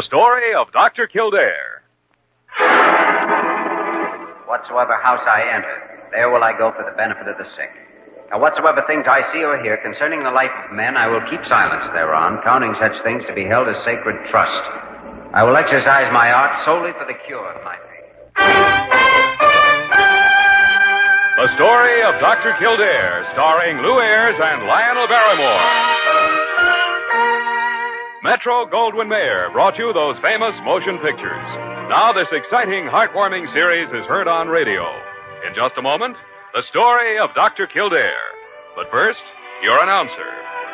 The story of Dr. Kildare. Whatsoever house I enter, there will I go for the benefit of the sick. Now, whatsoever things I see or hear concerning the life of men, I will keep silence thereon, counting such things to be held as sacred trust. I will exercise my art solely for the cure of my faith. The story of Dr. Kildare, starring Lou Ayres and Lionel Barrymore. Metro Goldwyn Mayer brought you those famous motion pictures. Now this exciting, heartwarming series is heard on radio. In just a moment, the story of Dr. Kildare. But first, your announcer.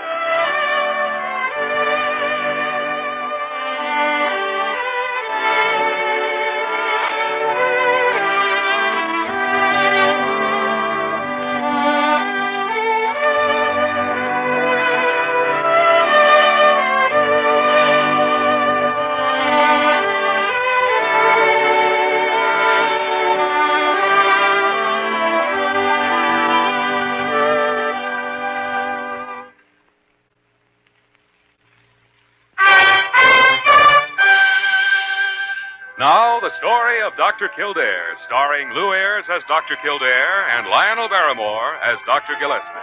Now, the story of Dr. Kildare, starring Lou Ayres as Dr. Kildare and Lionel Barrymore as Dr. Gillespie.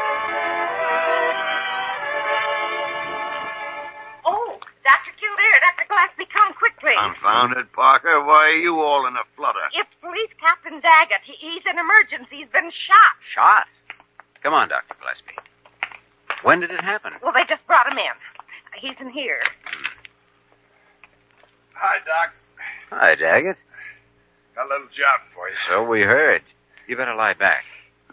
Oh, Dr. Kildare, Dr. Gillespie, come quickly. Confound it, Parker. Why are you all in a flutter? It's Police Captain Daggett. He's in emergency. He's been shot. Shot? Come on, Dr. Gillespie. When did it happen? Well, they just brought him in. He's in here. Hi, Doc. Hi, Daggett. Got a little job for you. So we heard. You better lie back.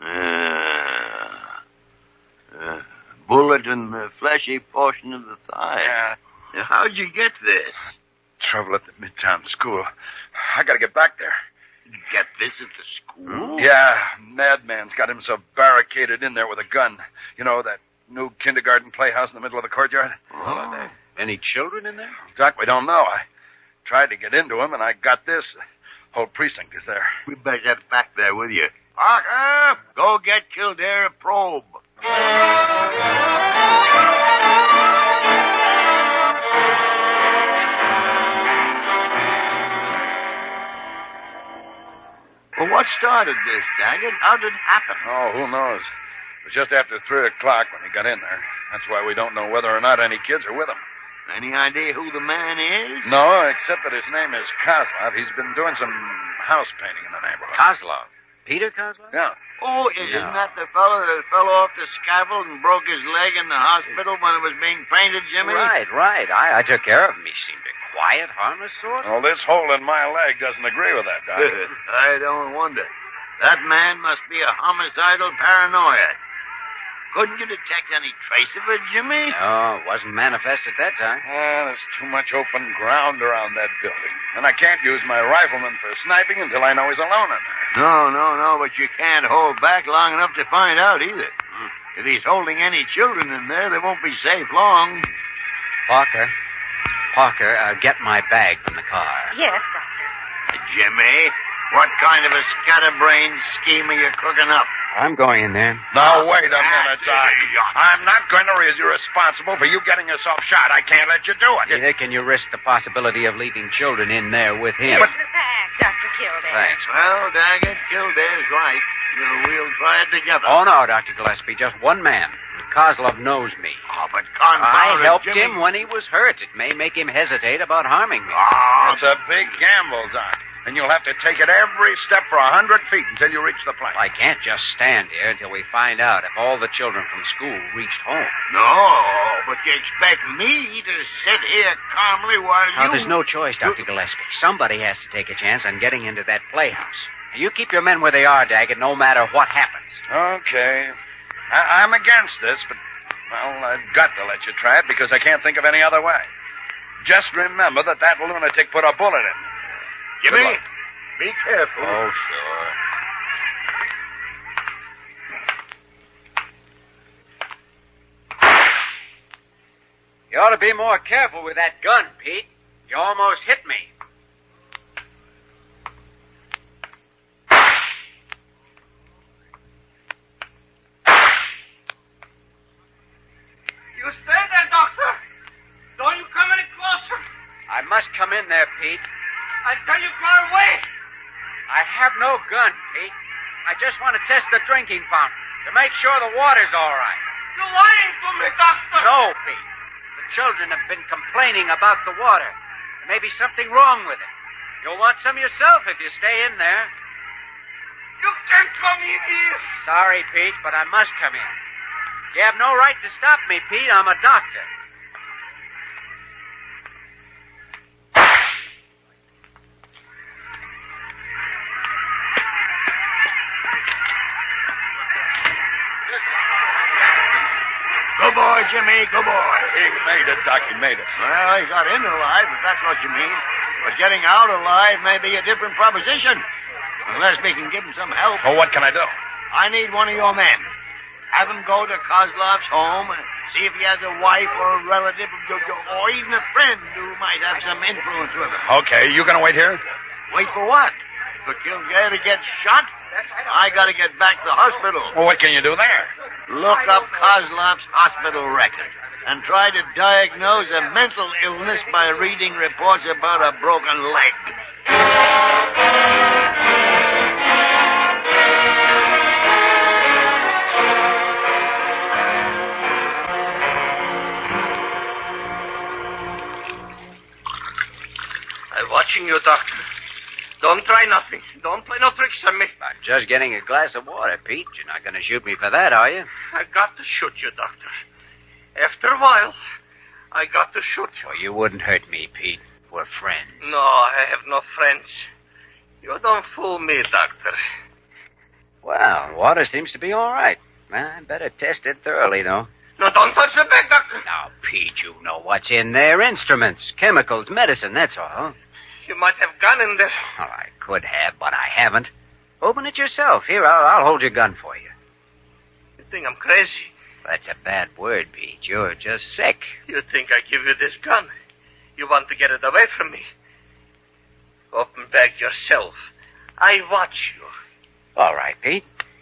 Bullet in the fleshy portion of the thigh. Yeah. Now, how'd you get this? Trouble at the Midtown school. I gotta get back there. Did you get this at the school? Yeah, Madman's got himself barricaded in there with a gun. You know, that new kindergarten playhouse in the middle of the courtyard? Oh. Any children in there? Doc, we don't know. I tried to get into him, and I got this. The whole precinct is there. We better get back there with you. Parker, go get Kildare a probe. Well, what started this, Daggett? How did it happen? Oh, who knows? It was just after 3 o'clock when he got in there. That's why we don't know whether or not any kids are with him. Any idea who the man is? No, except that his name is Kozlov. He's been doing some house painting in the neighborhood. Kozlov. Peter Kozlov? Yeah. Oh, isn't that the fellow that fell off the scaffold and broke his leg in the hospital when it was being painted, Jimmy? Right. I took care of him. He seemed a quiet, harmless sort. Well, this hole in my leg doesn't agree with that, Doc. I don't wonder. That man must be a homicidal paranoia. Couldn't you detect any trace of it, Jimmy? No, it wasn't manifest at that time. There's too much open ground around that building. And I can't use my rifleman for sniping until I know he's alone in there. No, but you can't hold back long enough to find out either. If he's holding any children in there, they won't be safe long. Parker, get my bag from the car. Yes, Doctor. Jimmy, what kind of a scatterbrained scheme are you cooking up? I'm going in there. Now, wait a minute, Doc. I'm not going to raise you responsible for you getting yourself shot. I can't let you do it. Neither can you risk the possibility of leaving children in there with him. Here's the bag, Dr. Kildare. Thanks. Well, Daggett, Kildare's right. We'll try it together. Oh, no, Dr. Gillespie, just one man. Kozlov knows me. Oh, but confound I it, helped Jimmy. him when he was hurt. It may make him hesitate about harming me. It's a big gamble, Doc. And you'll have to take it every step for 100 feet until you reach the plane. I can't just stand here until we find out if all the children from school reached home. No, but you expect me to sit here calmly while Now, you... there's no choice, Dr. Gillespie. Somebody has to take a chance on getting into that playhouse. You keep your men where they are, Daggett, no matter what happens. Okay. I'm against this, but, well, I've got to let you try it because I can't think of any other way. Just remember that lunatic put a bullet in me. Jimmy, be careful. Oh, sure. You ought to be more careful with that gun, Pete. You almost hit me. You stay there, Doctor. Don't you come any closer. I must come in there, Pete. I tell you, go away. I have no gun, Pete. I just want to test the drinking fountain to make sure the water's all right. You're lying to me, Doctor. No, Pete. The children have been complaining about the water. There may be something wrong with it. You'll want some yourself if you stay in there. You can't come in here. Sorry, Pete, but I must come in. You have no right to stop me, Pete. I'm a doctor. Good boy, Jimmy, good boy. He made it, Doc. He made it. Well, he got in alive, if that's what you mean. But getting out alive may be a different proposition. Unless we can give him some help. Oh, what can I do? I need one of your men. Have him go to Kozlov's home and see if he has a wife or a relative or even a friend who might have some influence with him. Okay, you gonna wait here? Wait for what? For Kildare to get shot? I gotta get back to the hospital. Well, what can you do there? Look up Kozlov's hospital record and try to diagnose a mental illness by reading reports about a broken leg. I'm watching you, Doctor. Don't try nothing. Don't play no tricks on me. I'm just getting a glass of water, Pete. You're not going to shoot me for that, are you? I got to shoot you, Doctor. After a while, I got to shoot you. Well, you wouldn't hurt me, Pete. We're friends. No, I have no friends. You don't fool me, Doctor. Well, water seems to be all right. I better test it thoroughly, though. No, don't touch the bag, Doctor. Now, Pete, you know what's in there. Instruments, chemicals, medicine, that's all. You might have gone in there. Well, I could have, but I haven't. Open it yourself. Here, I'll hold your gun for you. You think I'm crazy? That's a bad word, Pete. You're just sick. You think I give you this gun? You want to get it away from me? Open bag yourself. I watch you. All right, Pete.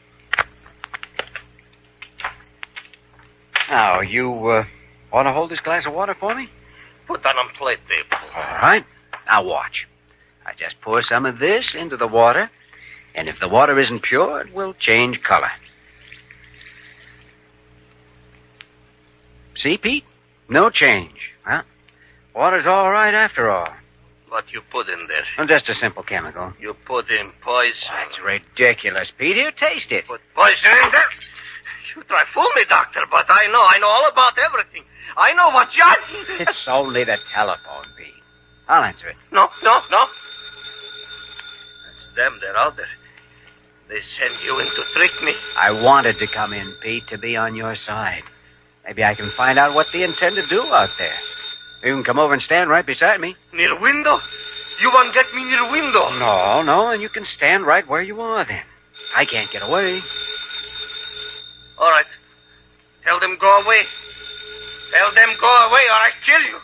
Now, you want to hold this glass of water for me? Put that on plate table. All right. Now, watch. I just pour some of this into the water, and if the water isn't pure, it will change color. See, Pete? No change. Huh? Water's all right after all. What you put in there? Well, just a simple chemical. You put in poison. That's ridiculous, Pete. Here, taste it. Put poison in there? You try fool me, Doctor, but I know all about everything. I know what you... It's only the telephone, Pete. I'll answer it. No. That's them. They're out there. They send you in to trick me. I wanted to come in, Pete, to be on your side. Maybe I can find out what they intend to do out there. You can come over and stand right beside me. Near window? You want to get me near window? No, and you can stand right where you are then. I can't get away. All right. Tell them go away. Tell them go away or I kill you.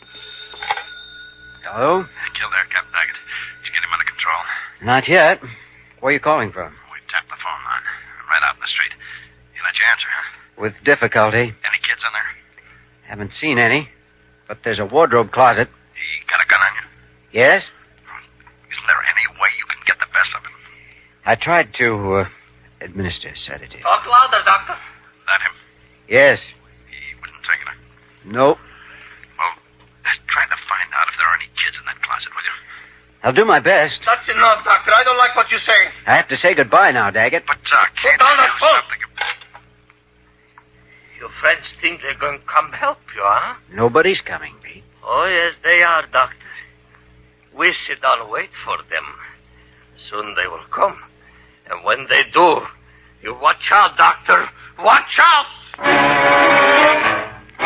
Hello? Kildare, Captain Daggett. He's getting him under control. Not yet. Where are you calling from? We tapped the phone line. Right out in the street. He let you answer, huh? With difficulty. Any kids in there? Haven't seen any. But there's a wardrobe closet. He got a gun on you? Yes? Isn't there any way you can get the best of him? I tried to administer a sedative. Talk louder, Doctor. That him? Yes. He wouldn't take it, huh? Nope. Well, just try to find out if there are any kids in that closet, will you? I'll do my best. That's enough, Doctor. I don't like what you're saying. I have to say goodbye now, Daggett. But, can't down you that do phone. something? Your friends think they're going to come help you, huh? Nobody's coming, Pete. Oh, yes, they are, Doctor. We sit down and wait for them. Soon they will come. And when they do, you watch out, Doctor. Watch out!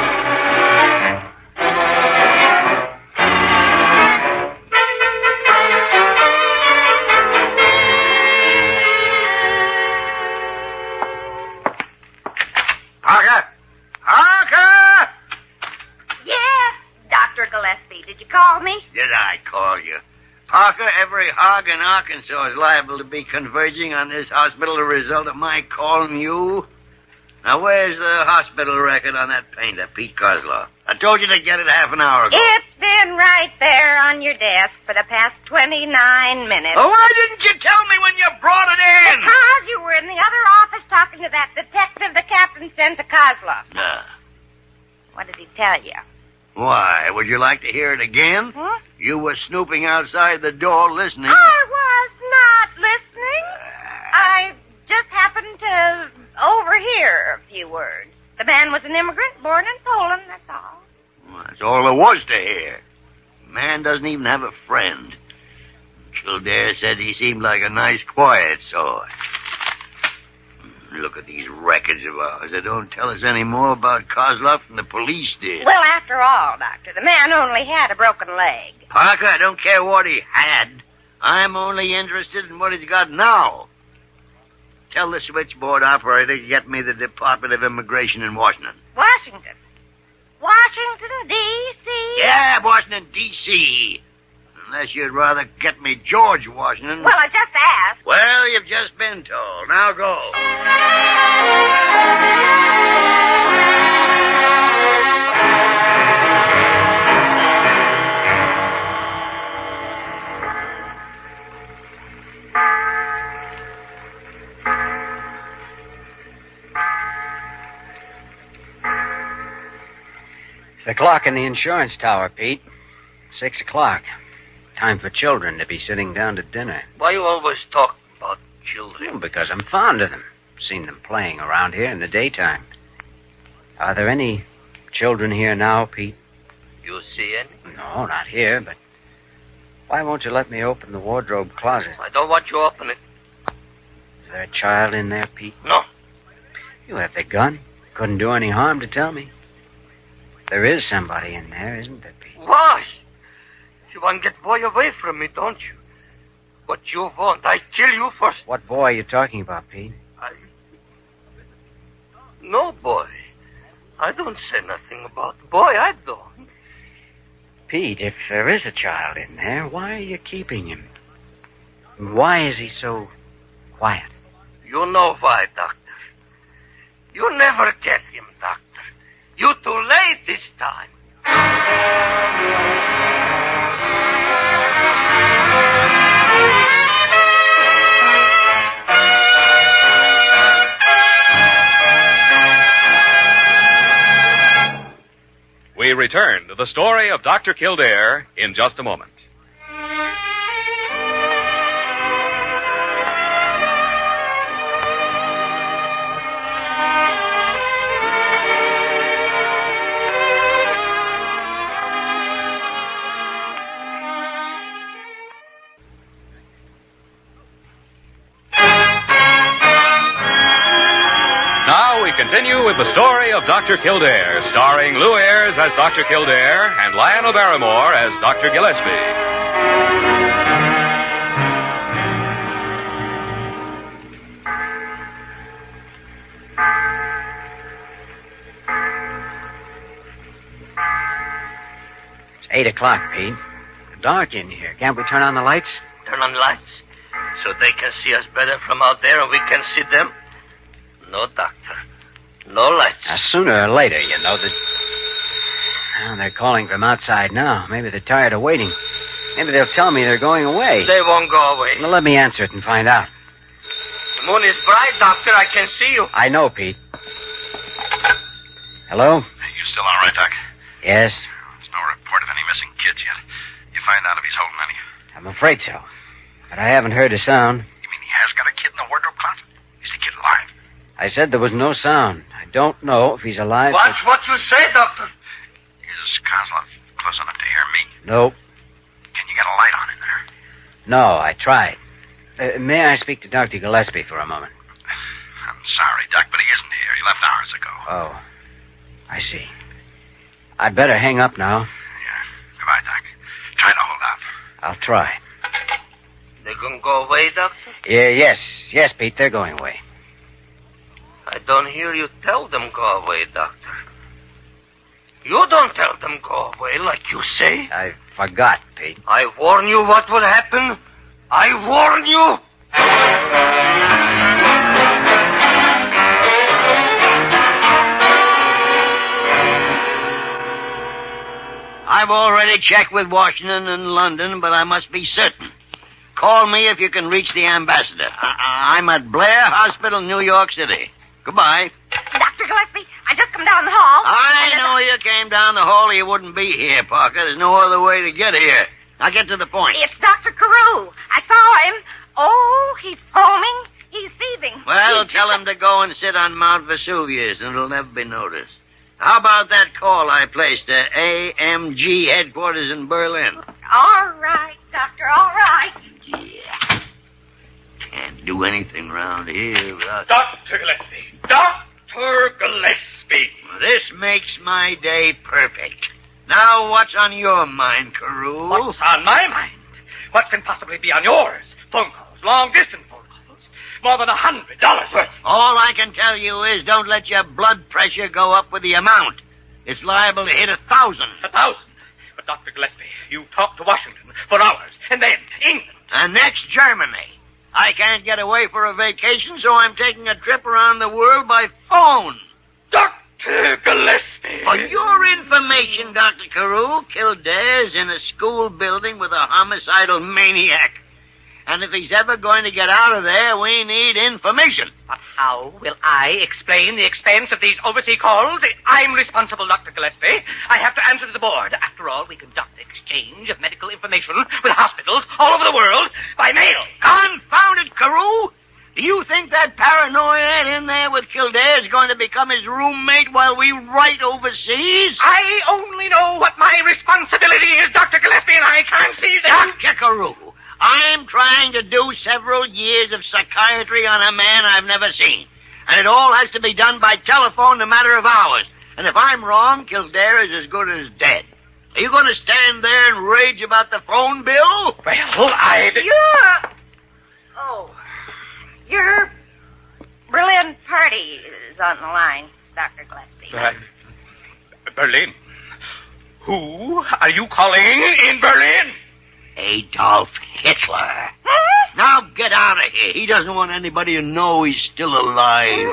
Parker! Yes, Dr. Gillespie. Did you call me? Did I call you? Parker, every hog in Arkansas is liable to be converging on this hospital as a result of my calling you. Now, where's the hospital record on that painter, Pete Kozlov? I told you to get it half an hour ago. It's been right right there on your desk for the past 29 minutes. Oh, why didn't you tell me when you brought it in? Because you were in the other office talking to that detective the captain sent to Kozlov. What did he tell you? Why, would you like to hear it again? Huh? You were snooping outside the door listening. I was not listening. I just happened to overhear a few words. The man was an immigrant born in Poland, that's all. Well, that's all there was to hear. Man doesn't even have a friend. Kildare said he seemed like a nice, quiet sort. Look at these records of ours. They don't tell us any more about Kozlov than the police did. Well, after all, Doctor, the man only had a broken leg. Parker, I don't care what he had. I'm only interested in what he's got now. Tell the switchboard operator to get me the Department of Immigration in Washington. Washington. Washington, D.C.? Yeah, Washington, D.C. Unless you'd rather get me George Washington. Well, I just asked. Well, you've just been told. Now go. It's the clock in the insurance tower, Pete. 6 o'clock. Time for children to be sitting down to dinner. Why you always talk about children? Well, because I'm fond of them. Seen them playing around here in the daytime. Are there any children here now, Pete? You see any? No, not here, but why won't you let me open the wardrobe closet? I don't want you to open it. Is there a child in there, Pete? No. You have the gun. Couldn't do any harm to tell me. There is somebody in there, isn't there, Pete? Why? You want to get boy away from me, don't you? What you want, I kill you first. What boy are you talking about, Pete? No, boy. I don't say nothing about boy, I don't. Pete, if there is a child in there, why are you keeping him? And why is he so quiet? You know why, Doctor. You never get him, Doctor. You too late this time. We return to the story of Dr. Kildare in just a moment. Now we continue with the story of Dr. Kildare, starring Lou Ayres as Dr. Kildare and Lionel Barrymore as Dr. Gillespie. It's 8 o'clock, Pete. It's dark in here. Can't we turn on the lights? Turn on lights so they can see us better from out there and we can see them. No, Doctor. No lights. Sooner or later, you know that. Well, they're calling from outside now. Maybe they're tired of waiting. Maybe they'll tell me they're going away. They won't go away. Well, let me answer it and find out. The moon is bright, Doctor. I can see you. I know, Pete. Hello? You still all right, Doc? Yes, There's no report of any missing kids yet. You find out if he's holding any? I'm afraid so. But I haven't heard a sound. You mean he has got a kid in the wardrobe closet? Is the kid alive? I said there was no sound. I don't know if he's alive. Watch what you say, Doctor. Is Kozlov close enough to hear me? No. Can you get a light on in there? No, I tried. May I speak to Dr. Gillespie for a moment? I'm sorry, Doc, but he isn't here. He left hours ago. Oh, I see. I'd better hang up now. Yeah. Goodbye, Doc. Try to hold out. I'll try. They gonna go away, Doctor? Yes, Pete, they're going away. I don't hear you tell them go away, Doctor. You don't tell them go away like you say. I forgot, Pete. I warn you what will happen. I warn you. I've already checked with Washington and London, but I must be certain. Call me if you can reach the ambassador. I'm at Blair Hospital, New York City. Goodbye. Dr. Gillespie, I just come down the hall. I know you came down the hall or you wouldn't be here, Parker. There's no other way to get here. Now get to the point. It's Dr. Carew. I saw him. Oh, he's foaming. He's seething. Well, tell him to go and sit on Mount Vesuvius, and it'll never be noticed. How about that call I placed to AMG headquarters in Berlin? All right, Doctor, all right. Yeah. Can't do anything round here without... Dr. Gillespie. Dr. Gillespie. This makes my day perfect. Now, what's on your mind, Carew? What's on my mind? What can possibly be on yours? Phone calls, long-distance phone calls. More than $100 worth. All I can tell you is don't let your blood pressure go up with the amount. It's liable to hit 1,000. 1,000? But, Dr. Gillespie, you talked to Washington for hours, and then England. And next, Germany. I can't get away for a vacation, so I'm taking a trip around the world by phone. Dr. Gillespie. For your information, Dr. Carew, Kildare's in a school building with a homicidal maniac. And if he's ever going to get out of there, we need information. But how will I explain the expense of these overseas calls? I'm responsible, Dr. Gillespie. I have to answer to the board. After all, we conduct exchange of medical information with hospitals all over the world by mail. Confound it, Carew! Do you think that paranoia in there with Kildare is going to become his roommate while we write overseas? I only know what my responsibility is, Dr. Gillespie, and I can't see that. Dr. Carew, I'm trying to do several years of psychiatry on a man I've never seen. And it all has to be done by telephone in a matter of hours. And if I'm wrong, Kildare is as good as dead. Are you going to stand there and rage about the phone bill? Well, Your Berlin party is on the line, Dr. Gillespie. Berlin? Who are you calling in Berlin? Adolf Hitler. Now get out of here. He doesn't want anybody to know he's still alive.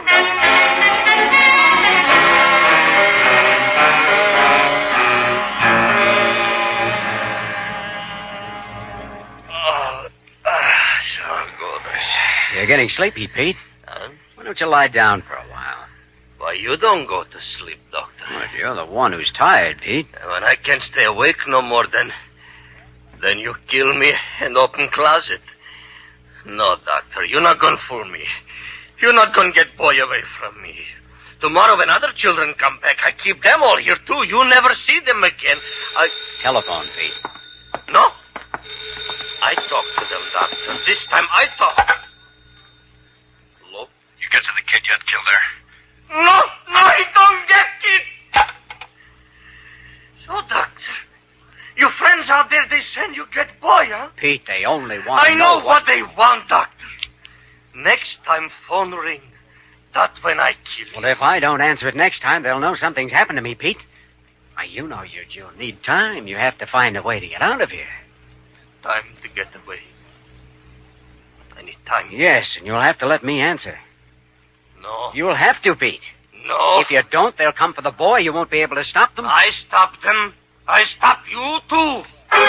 So good. You're getting sleepy, Pete. Huh? Why don't you lie down for a while? Why, you don't go to sleep, Doctor. Well, you're the one who's tired, Pete. When I can't stay awake no more, then you kill me and open closet. No, Doctor, you're not going to fool me. You're not going to get boy away from me. Tomorrow when other children come back, I keep them all here, too. You never see them again. Telephone, Pete. No. I talk to them, Doctor. This time I talk. Hello? You get to the kid yet, Kildare? No, I don't get it. So, Doctor, your friends out there, they send you get boy, huh? Pete, they only want to I know what they want, Doctor. Next time phone ring, that's when I kill you. Well, if I don't answer it next time, they'll know something's happened to me, Pete. Why, you know you'll need time. You have to find a way to get out of here. Time to get away. I need time. Yes, and you'll have to let me answer. No. You'll have to, Pete. No. If you don't, they'll come for the boy. You won't be able to stop them. I stop them. I stop you, too.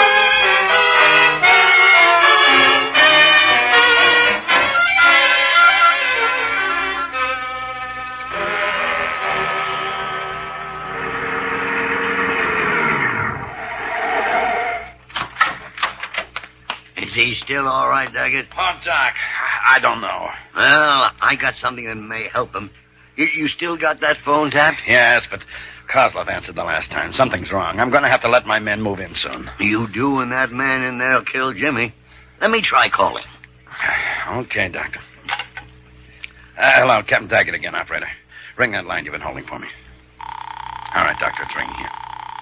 Is he still all right, Daggett? Oh, Doc, I don't know. Well, I got something that may help him. You still got that phone tapped? Yes, but Kozlov answered the last time. Something's wrong. I'm going to have to let my men move in soon. You do, and that man in there'll kill Jimmy. Let me try calling. Okay, Doctor. Hello, Captain Daggett again, operator. Ring that line you've been holding for me. All right, Doctor, it's ringing here.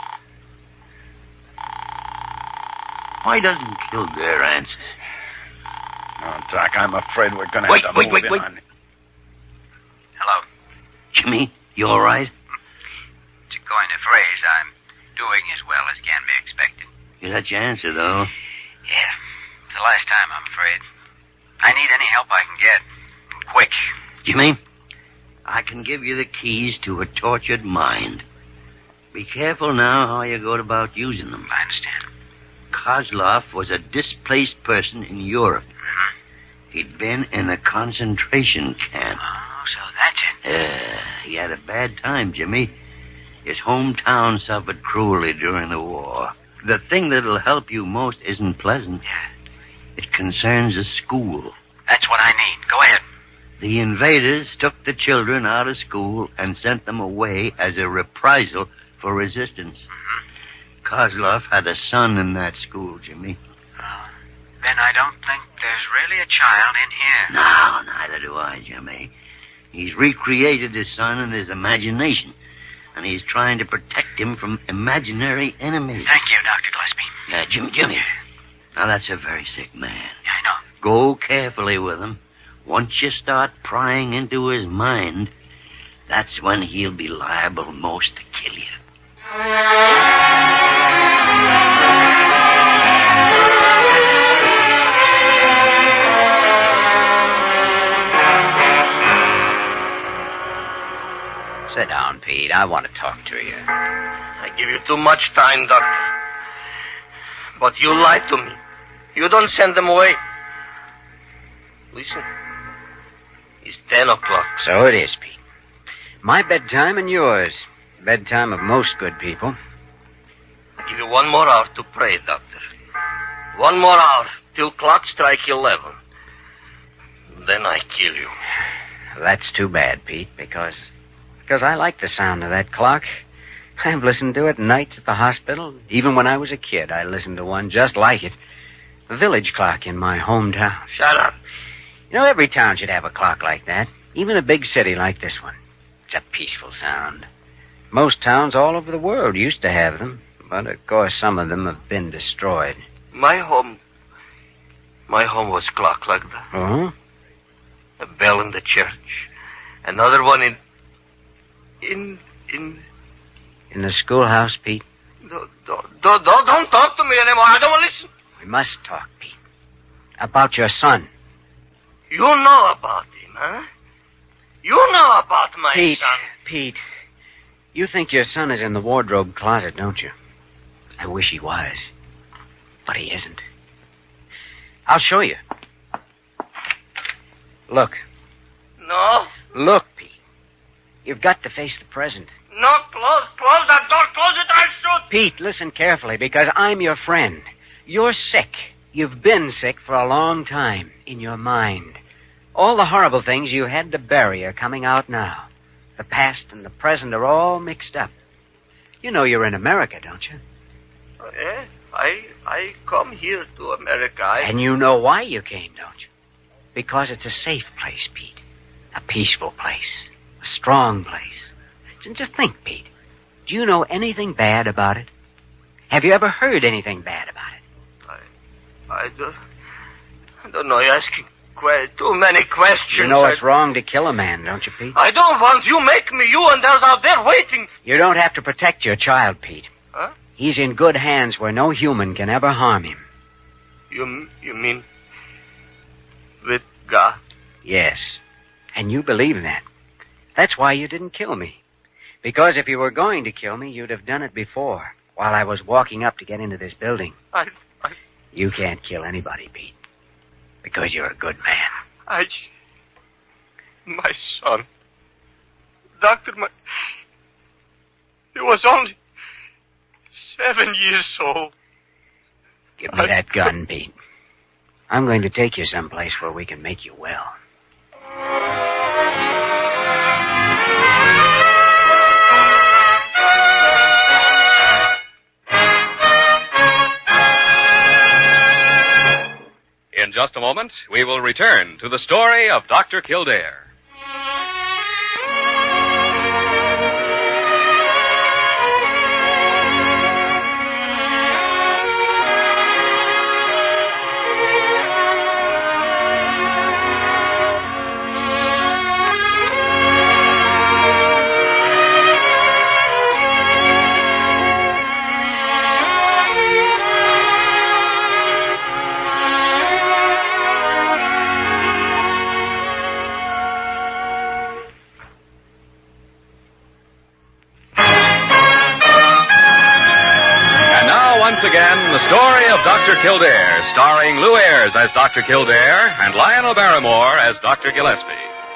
Why doesn't Kildare answer? Oh, Doc, I'm afraid we're going to have to move in on... Hello. Jimmy, you all right? To coin a phrase, I'm doing as well as can be expected. You got your answer, though. Yeah. It's the last time, I'm afraid. I need any help I can get. And quick. Jimmy, I can give you the keys to a tortured mind. Be careful now how you go about using them. I understand. Kozlov was a displaced person in Europe. He'd been in a concentration camp. Oh, so that's it. He had a bad time, Jimmy. His hometown suffered cruelly during the war. The thing that'll help you most isn't pleasant. Yeah. It concerns a school. That's what I need. Go ahead. The invaders took the children out of school and sent them away as a reprisal for resistance. Kozlov had a son in that school, Jimmy. Ben, I don't think there's really a child in here. No, neither do I, Jimmy. He's recreated his son in his imagination, and he's trying to protect him from imaginary enemies. Thank you, Dr. Gillespie. Jimmy. Now, that's a very sick man. Yeah, I know. Go carefully with him. Once you start prying into his mind, that's when he'll be liable most to kill you. Sit down, Pete. I want to talk to you. I give you too much time, Doctor. But you lied to me. You don't send them away. Listen. It's 10 o'clock. So it is, Pete. My bedtime and yours. Bedtime of most good people. I give you 1 more hour to pray, Doctor. 1 more hour till clock strike 11. Then I kill you. That's too bad, Pete, because I like the sound of that clock. I've listened to it nights at the hospital. Even when I was a kid, I listened to one just like it. The village clock in my hometown. Shut up. You know, every town should have a clock like that. Even a big city like this one. It's a peaceful sound. Most towns all over the world used to have them. But, of course, some of them have been destroyed. My home was clock like that. Oh? A bell in the church. Another one in the schoolhouse, Pete? Don't talk to me anymore. I don't want to listen. We must talk, Pete. About your son. You know about him, huh? You know about my son. Pete, you think your son is in the wardrobe closet, don't you? I wish he was. But he isn't. I'll show you. Look. No. Look, Pete. You've got to face the present. No, close that door. Close it, I'll shoot. Pete, listen carefully, because I'm your friend. You're sick. You've been sick for a long time, in your mind. All the horrible things you had to bury are coming out now. The past and the present are all mixed up. You know you're in America, don't you? Yeah, I come here to America. And you know why you came, don't you? Because it's a safe place, Pete. A peaceful place. A strong place. And just think, Pete. Do you know anything bad about it? Have you ever heard anything bad about it? I don't know. You're asking too many questions. You know it's wrong to kill a man, don't you, Pete? I don't want you. Make me you and those out there waiting. You don't have to protect your child, Pete. Huh? He's in good hands where no human can ever harm him. You mean with God? Yes. And you believe that. That's why you didn't kill me. Because if you were going to kill me, you'd have done it before, while I was walking up to get into this building. You can't kill anybody, Pete. Because you're a good man. My son. Doctor, he was only 7 years old. Give me that gun, Pete. I'm going to take you someplace where we can make you well. In just a moment, we will return to the story of Dr. Kildare. Story of Dr. Kildare, starring Lou Ayres as Dr. Kildare and Lionel Barrymore as Dr. Gillespie.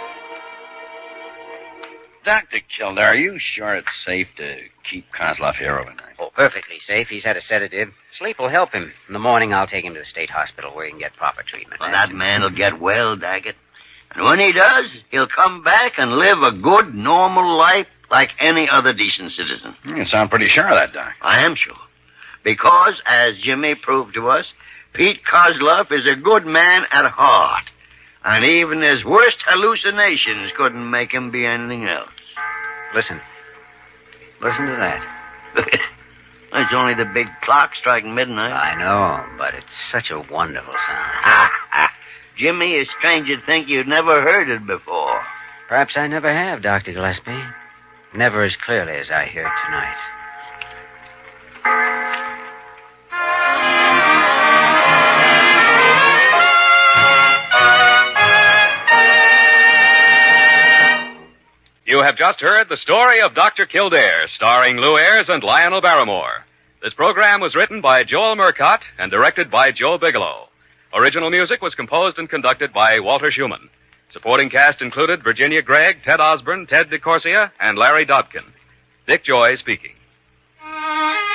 Dr. Kildare, are you sure it's safe to keep Kozlov here overnight? Oh, perfectly safe. He's had a sedative. Sleep will help him. In the morning, I'll take him to the state hospital where he can get proper treatment. Well, that man will get well, Daggett. And when he does, he'll come back and live a good, normal life like any other decent citizen. You sound pretty sure of that, Doc. I am sure. Because, as Jimmy proved to us, Pete Kozlov is a good man at heart. And even his worst hallucinations couldn't make him be anything else. Listen. Listen to that. It's only the big clock striking midnight. I know, but it's such a wonderful sound. Jimmy, it's strange you'd think you'd never heard it before. Perhaps I never have, Dr. Gillespie. Never as clearly as I hear it tonight. You have just heard the story of Dr. Kildare, starring Lou Ayres and Lionel Barrymore. This program was written by Joel Murcott and directed by Joe Bigelow. Original music was composed and conducted by Walter Schumann. Supporting cast included Virginia Gregg, Ted Osborne, Ted DeCorsia, and Larry Dobkin. Dick Joy speaking.